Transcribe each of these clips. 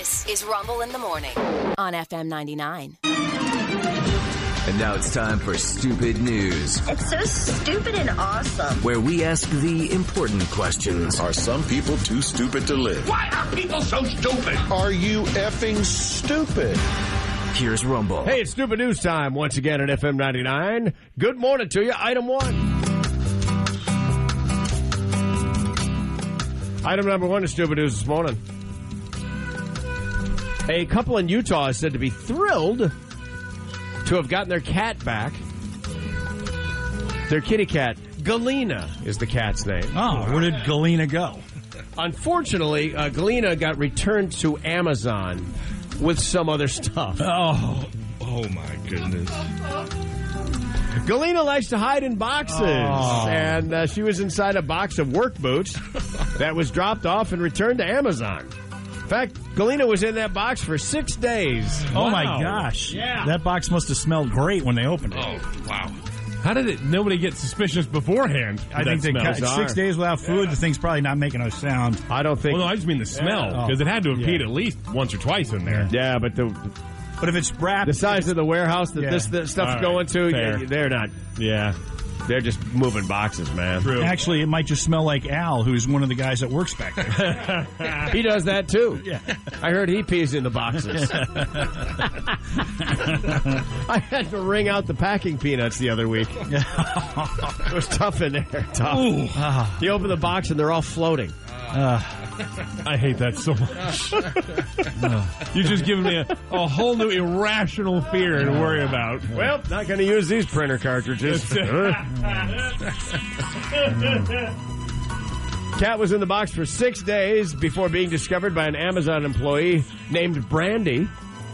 This is Rumble in the Morning on FM 99. And now it's time for Stupid News, It's so stupid and awesome. where we ask the important questions. Are some people too stupid to live? Why are people so stupid? Are you effing stupid? Here's Rumble. Hey, it's Stupid News time once again at FM 99. Good morning to you. Item 1. Item number 1 is Stupid News this morning. A couple in Utah is said to be thrilled to have gotten their cat back. Their kitty cat, Galena, is the cat's name. Oh, where did Galena go? Unfortunately, Galena got returned to Amazon with some other stuff. Oh, my goodness. Galena likes to hide in boxes, and she was inside a box of work boots that was dropped off and returned to Amazon. In fact, Galena was in that box for 6 days. oh my gosh. Yeah. That box must have smelled great when they opened it. Oh, wow. How did nobody get suspicious beforehand? I think they cut 6 days without food. The thing's probably not making a sound. I don't think... Well, no, I just mean the smell, because it had to have peed at least once or twice in there. Yeah, but But if it's wrapped... the size of the warehouse that this stuff's All right, going to, fair. they're not... Yeah. They're just moving boxes, man. True. Actually, it might just smell like Al, who's one of the guys that works back there. He does that, too. Yeah. I heard he pees in the boxes. I had to wring out the packing peanuts the other week. It was tough in there. Tough. You open the box and they're all floating. I hate that so much. You're just giving me a whole new irrational fear to worry about. Well, not going to use these printer cartridges. Cat was in the box for 6 days before being discovered by an Amazon employee named Brandy.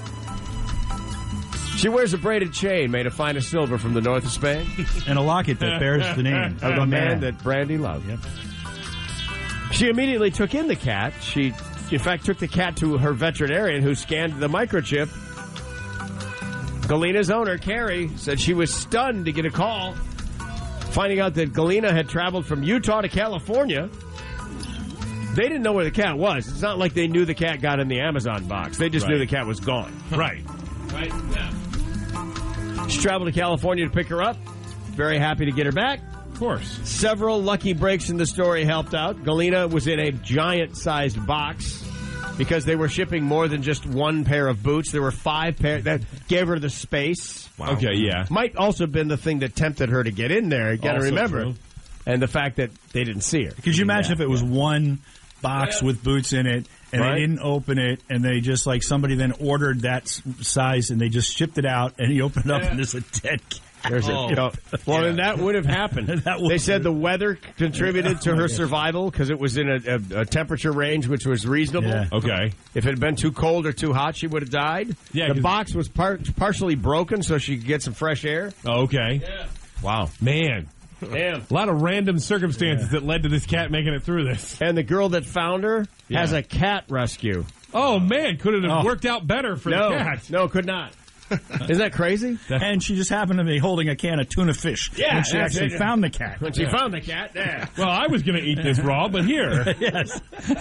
She wears a braided chain made of finest silver from the north of Spain. And a locket that bears the name Of the man that Brandy loved. Yep. She immediately took in the cat. She, in fact, took the cat to her veterinarian who scanned the microchip. Galena's owner, Carrie, said she was stunned to get a call, finding out that Galena had traveled from Utah to California. They didn't know where the cat was. It's not like they knew the cat got in the Amazon box. They just knew the cat was gone. Right. Right? Yeah. She traveled to California to pick her up. Very happy to get her back. Of course. Several lucky breaks in the story helped out. Galena was in a giant-sized box because they were shipping more than just one pair of boots. There were 5 pairs. That gave her the space. Wow. Okay, yeah. Might also have been the thing that tempted her to get in there. You got to Also remember. true. And the fact that they didn't see her. Could you imagine if it was one box with boots in it, and Right. they didn't open it, and they just, like, somebody then ordered that size, and they just shipped it out, and he opened it up, and there's a dead cat. There's well, then that would have happened. They said the weather contributed to her survival because it was in a temperature range which was reasonable. Yeah. Okay. If it had been too cold or too hot, she would have died. Yeah, the 'cause- box was partially broken so she could get some fresh air. Okay. Wow. Man. Damn. A lot of random circumstances that led to this cat making it through this. And the girl that found her has a cat rescue. Oh, man. Could it have worked out better for the cat? No, could not. Isn't that crazy? And she just happened to be holding a can of tuna fish when she that's actually it. found the cat. When she found the cat, there. Well, I was going to eat this raw, but here. Yes.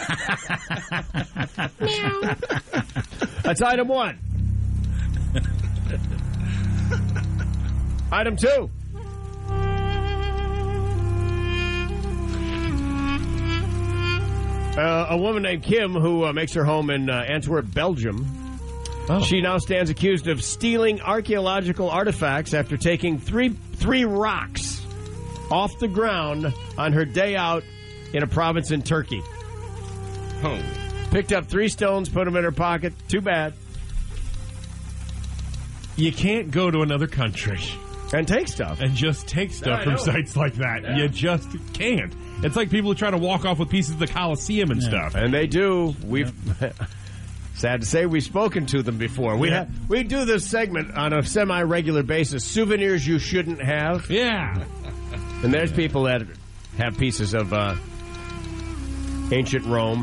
That's item 1. Item 2. A woman named Kim who makes her home in Antwerp, Belgium. She now stands accused of stealing archaeological artifacts after taking three rocks off the ground on her day out in a province in Turkey. Oh. Picked up 3 stones, put them in her pocket. Too bad. You can't go to another country And take stuff. and just take stuff I from know. sites like that. Yeah. You just can't. It's like people who try to walk off with pieces of the Colosseum and stuff. And they do. We've sad to say we've spoken to them before. We do this segment on a semi-regular basis. Souvenirs you shouldn't have. Yeah. And there's people that have pieces of ancient Rome.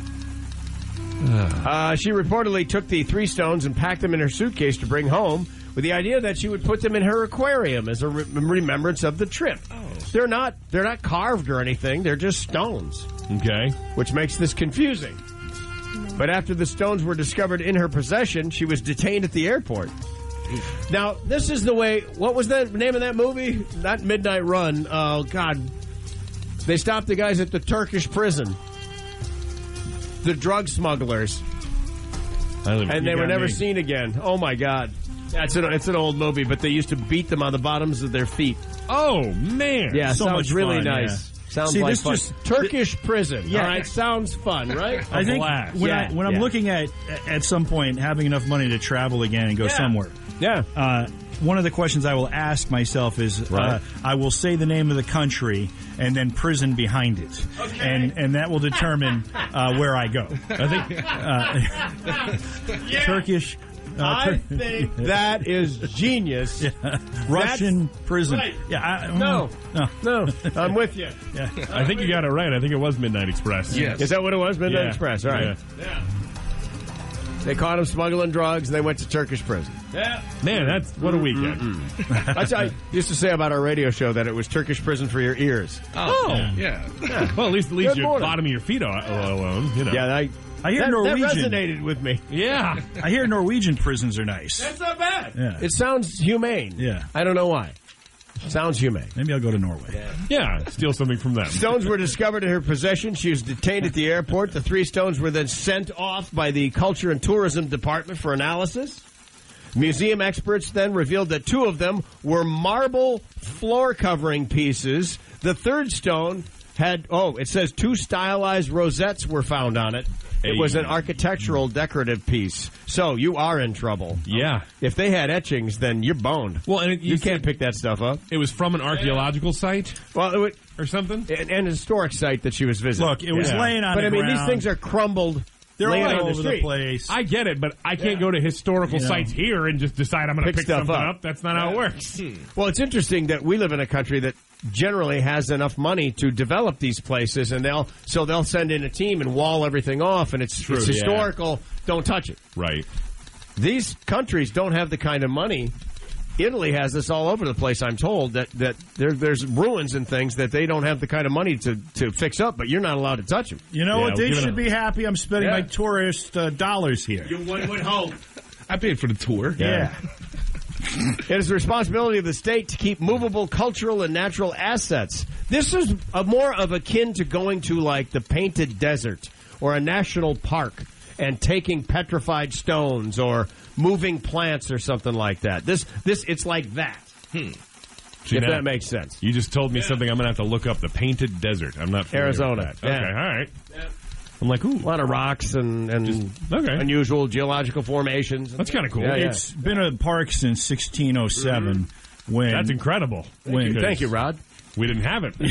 She reportedly took the 3 stones and packed them in her suitcase to bring home with the idea that she would put them in her aquarium as a remembrance of the trip. They're not carved or anything. They're just stones, Okay. which makes this confusing. But after the stones were discovered in her possession, she was detained at the airport. Now, this is the way... What was the name of that movie? Not Midnight Run. Oh, God. They stopped the guys at the Turkish prison. The drug smugglers. And they were never seen again. Oh, my God. It's an old movie, but they used to beat them on the bottoms of their feet. Oh, man. Yeah, so sounds much really fun, nice. yeah. Sounds See, like this fun. just- Turkish prison. Yeah. All right, sounds fun, right? I think blast. when Yeah, I'm yeah. looking at some point having enough money to travel again and go somewhere. Yeah. One of the questions I will ask myself is, Right. I will say the name of the country and then prison behind it, and that will determine where I go. I think Turkish, I think that is genius. Russian prison. right. Yeah, No, I'm with you. I think you got it right. I think it was Midnight Express. Yes. Is that what it was? Midnight Yeah. Express. All right. Yeah. They caught him smuggling drugs, and they went to Turkish prison. Man, that's what a weekend. That's what I used to say about our radio show, that it was Turkish prison for your ears. Oh. Yeah. Well, at least Good your morning. bottom of your feet alone. You know. Yeah, I hear that Norwegian. resonated with me. Yeah. I hear Norwegian prisons are nice. That's not bad. Yeah. It sounds humane. Yeah. I don't know why. Sounds humane. Maybe I'll go to Norway. Yeah. Steal something from them. Stones were discovered in her possession. She was detained at the airport. The 3 stones were then sent off by the Culture and Tourism Department for analysis. Museum experts then revealed that 2 of them were marble floor covering pieces. The 3rd stone had, it says 2 stylized rosettes were found on it. It was an architectural decorative piece. So you are in trouble. Yeah. If they had etchings, then you're boned. Well, and you can't pick that stuff up. It was from an archaeological site Well, or something? an historic site that she was visiting. Look, it was Yeah. laying on But the I mean, ground. these things are crumbled. They're laying all on over the street. place. I get it, but I can't go to historical You know. sites here and just decide I'm going to Pick pick stuff something up. up. That's not how it works. Well, it's interesting that we live in a country that generally has enough money to develop these places, and they'll send in a team and wall everything off, and it's yeah. historical. Don't touch it. Right. These countries don't have the kind of money. Italy has this all over the place. I'm told that there's ruins and things that they don't have the kind of money to fix up, but you're not allowed to touch them. You know Yeah, what? They we'll give it should a- be happy I'm spending Yeah. my tourist dollars here. One would hope. I paid for the tour. Yeah. It is the responsibility of the state to keep movable cultural and natural assets. This is more of akin to going to, like, the Painted Desert or a national park and taking petrified stones or moving plants or something like that. This it's like that. See, If now, that makes sense. You just told me something I'm going to have to look up. The Painted Desert. I'm not familiar Arizona. with that. Yeah. Okay, all right. I'm like, ooh. A lot of rocks and okay. unusual geological formations. That's kind of cool. Yeah, yeah. It's been a park since 1607 when... That's incredible. Thank you, Rod. We didn't have it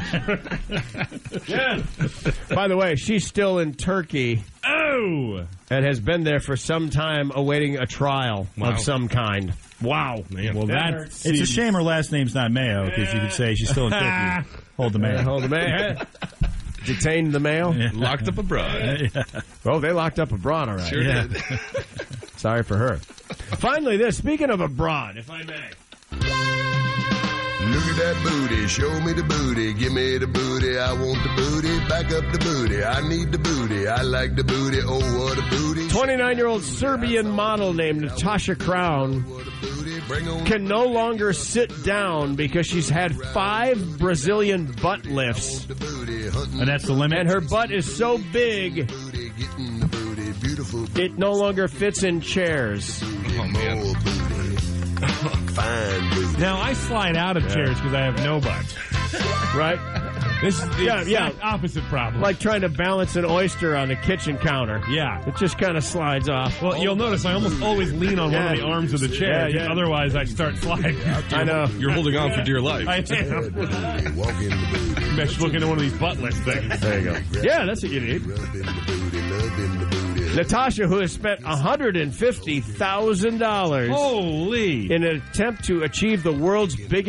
then. By the way, she's still in Turkey Oh! and has been there for some time awaiting a trial Wow. of some kind. Wow. Man. Well, That that's... It's a shame her last name's not Mayo, because you could say she's still in Turkey. Hold the Mayo. Hold the mail. Detained the mail. Locked up abroad. Oh, they locked up abroad, all right. Sure did. Sorry for her. Finally, this. Speaking of abroad, if I may. Look at that booty, show me the booty, give me the booty, I want the booty, back up the booty, I need the booty, I like the booty, oh what a booty. 29-year-old Serbian model named Natasha Crown What a booty, bring on can no longer sit down because she's had 5 Brazilian butt lifts. the booty, hunting And that's the limit? And her butt is so big, booty, getting the booty, beautiful it no longer fits in chairs. booty, more booty, fine booty. Now, I slide out of chairs because I have no butt. Right? This is the Yeah, exact yeah. opposite problem. Like trying to balance an oyster on a kitchen counter. Yeah. It just kind of slides off. Well, you'll notice I almost always lean on one of the arms of the chair. Yeah, yeah. Otherwise, I'd start sliding. I know. You're holding on for dear life. I am. Booty, walk in the booty, I should look into one of these buttless things. There you go. Yeah, that's what you need. rub in the booty, love in the booty. Natasha, who has spent $150,000 Holy! in an attempt to achieve the world's biggest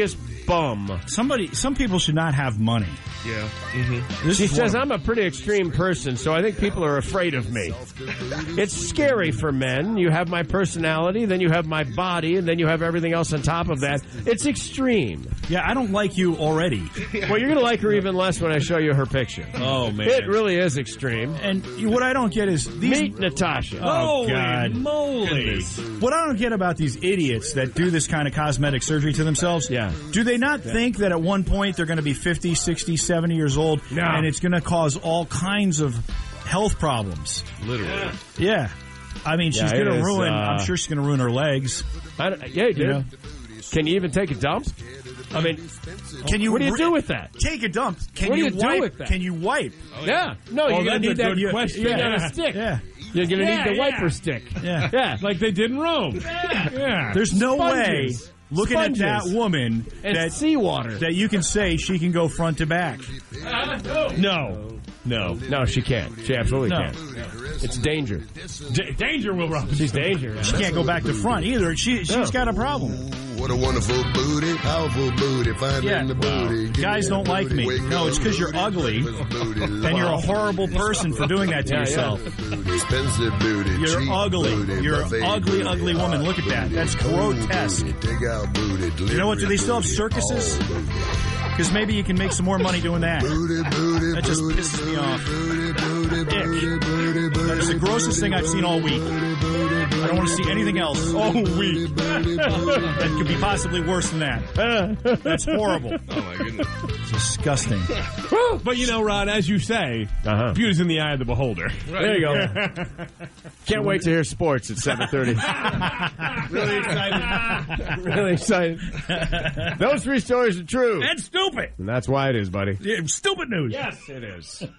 bum. Some people should not have money. Yeah. She says, I'm a pretty extreme person, so I think people are afraid of me. It's scary for men. You have my personality, then you have my body, and then you have everything else on top of that. It's extreme. Yeah, I don't like you already. Well, you're going to like her even less when I show you her picture. Oh, man. It really is extreme. And what I don't get is these... Meet Natasha. Oh, Holy God. moly. What I don't get about these idiots that do this kind of cosmetic surgery to themselves, do they not think that at one point they're going to be 50, 60, 70 years old, and it's going to cause all kinds of health problems? Literally. Yeah. I mean, she's going to ruin, I'm sure she's going to ruin her legs. Dude. You know? Can you even take a dump? I mean, what do you do with that? Take a dump. What do you do with that? Can you wipe? Yeah. No, you're going to need that question. You got a stick. Yeah. You're going to need the wiper stick. Yeah. Like they did in Rome. Yeah. There's no Sponges. way, looking at that woman, and that seawater, that you can say she can go front to back. No, she can't. She absolutely can't. It's danger. Danger, Will Robinson. She's dangerous. She can't go back to front either. She's got a problem. What a wonderful booty, powerful booty, finding the booty. Guys don't like me. No, it's because you're ugly, and you're a horrible person for doing that to yourself. Expensive booty, You're cheap ugly. booty, You're an buffet ugly, booty, ugly woman. Look at that. That's grotesque. Take out booty, You know what? Do they still have circuses? Because maybe you can make some more money doing that. That just pisses me off. That's the grossest thing I've seen all week. I don't want to see anything else all week. That could be possibly worse than that. That's horrible. Oh, my goodness. It's disgusting. But you know, Rod, as you say, beauty's in the eye of the beholder. There you go. Can't wait to hear sports at 7:30. Really excited. Really excited. Those three stories are true. And stupid. And that's why it is, buddy. Yeah, stupid news. Yes, it is.